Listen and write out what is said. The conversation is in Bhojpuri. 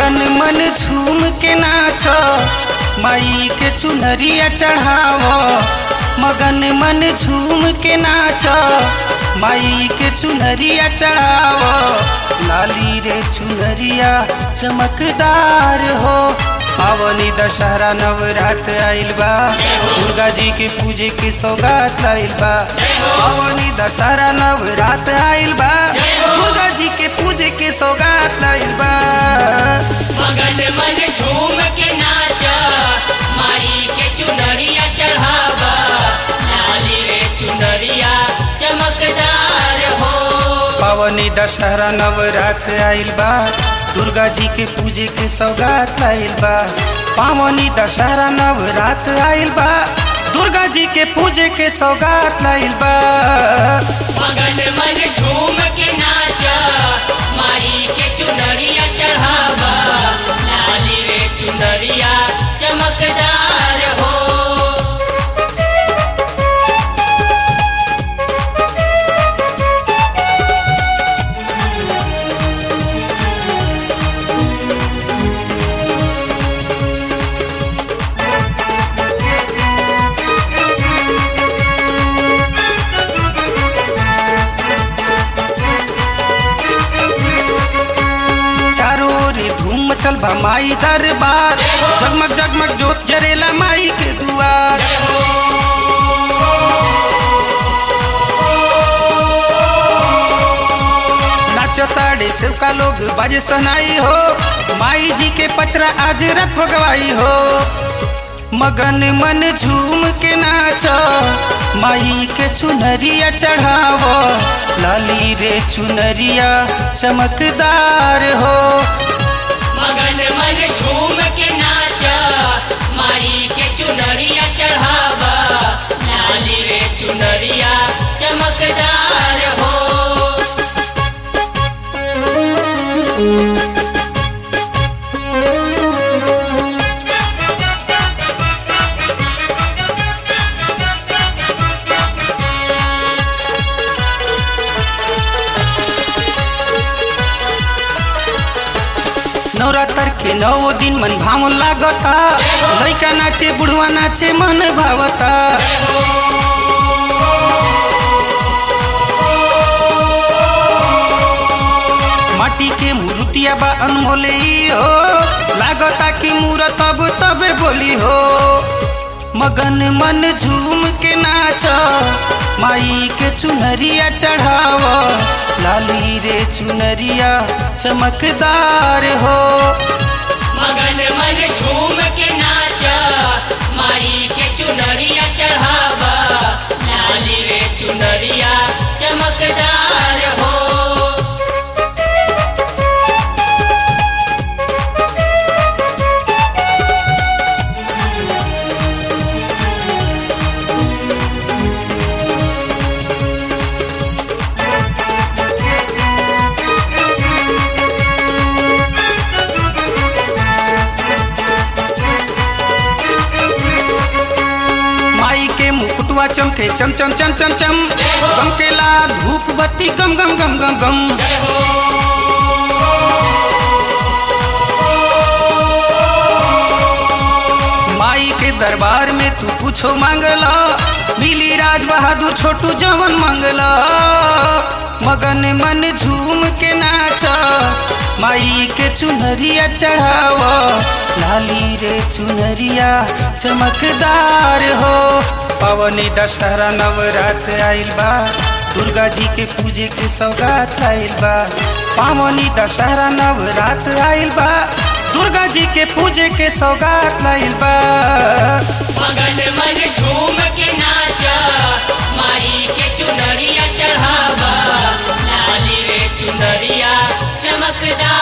मगन मन झूम के नाच माई के चुनरिया चढ़ाव। मगन मन झूम के नाच माई के चुनरिया चढ़ाव। लाली रे चुनरिया चमकदार हो। पावनी दशहरा नवरात्र आइल बा, दुर्गा जी के पूजे के सौगात आइल बा। पावनी दशहरा नवरात्र आइल बा, दुर्गा जी के पूजे के सौगात आइल बा। मगन मन झूम के नाचा माई के चुनरिया चढ़ावा। लाली रे चुनरिया चमकदार हो। पावनी दशहरा नवरात्र आइल बा, दुर्गा जी के पूजे के सौगात आइल बा। पावनी दशहरा नवरात्र आइल बा, दुर्गा जी के पूजे के सौगात आइल बा। मगन मन झूम के नाचा माई के चुनरिया चढ़ावा। लाली रे चुनरिया चमकदार हो। चारों रे धूम मचल बा माई दरबार। जगमग जगमग जोत जरेला माई के दुआर। नाचताड़े सेवका लोग बाजे सनाई हो। माई जी के पचरा आज रथ भगवाई हो। मगन मन झूम के नाच माई के चुनरिया चढ़ाव। लाली रे चुनरिया चमकदार हो। मगन मन झूम के नाचा माई के चुनरिया चढ़ावा। लाली रे चुनरिया चमकदार हो। नवरात्र के 9 दिन मन भावन लागता। लइका नाचे बुढ़वा नाचे मन भावता। माटी के मूर्तिया बा अनमोले हो। लागता कि मूरत अब तबे बोली हो। मगन मन झूम के नाच माई के चुनरिया चढ़ाव। लाली रे चुनरिया चमकदार हो। मगन मन झूम के नाचा माई के चुनरिया चढ़ावा। लाली रे चुनरिया चमकदार हो। मुकुटवा चमके चम चम चम चम चम। गमकेला धूप बत्ती गम गम गम गम गम। माई के दरबार में तू कुछो मांगला, मिली राज बहादुर छोटू जवन मांगला। मगन मन झूम के नाच माई के चुनरिया चढ़ाव। लाली रे चुनरिया चमकदार हो। पावनी दशहरा नवरात्र आइल बा, दुर्गा जी के पूजे के सौगात आइल बा। पावनी दशहरा नवरात्र आइल बा, दुर्गा जी के पूजे के सौगात आइल बा। मगन मन झूम के नाचा माई के चुनरिया चढ़ावा। लाली रे चुनरिया चमकदार